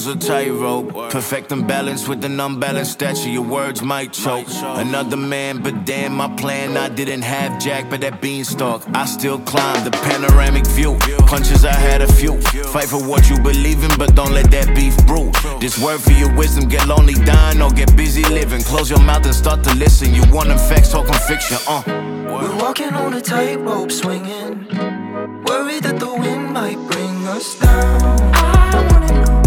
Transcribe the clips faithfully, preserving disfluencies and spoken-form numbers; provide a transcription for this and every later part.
a tightrope. Perfecting balance with an unbalanced stature. Your words might choke. Another man, but damn, my plan. I didn't have jack, but that beanstalk. I still climb the panoramic view. Punches, I had a few. Fight for what you believe in, but don't let that beef brew. This word for your wisdom, get lonely dying or get busy living. Close your mouth and start to listen. You want them facts, talking fiction, uh. We're walking on a tightrope swinging, worried that the wind might bring us down. I wanna know,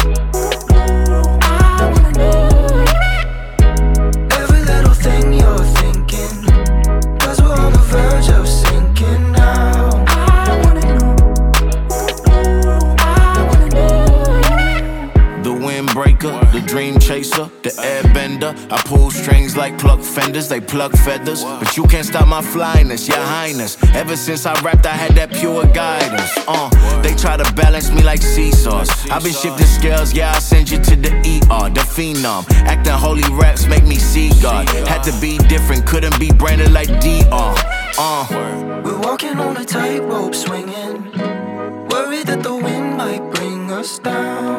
I wanna know every little thing you're thinking, cause we're on the verge of sinking now. I wanna know, I wanna know. The windbreaker, the dream chaser, the airbender. I pull strings like pluck fenders, they pluck feathers. But you can't stop my flyness, your highness. Ever since I rapped, I had that pure guidance. Uh, they try to balance me like seesaws. I've been shifting scales, yeah, I send you to the E R, the phenom. Acting holy raps make me see God. Had to be different, couldn't be branded like D R. Uh. We're walking on a tightrope swinging, worried that the wind might bring us down.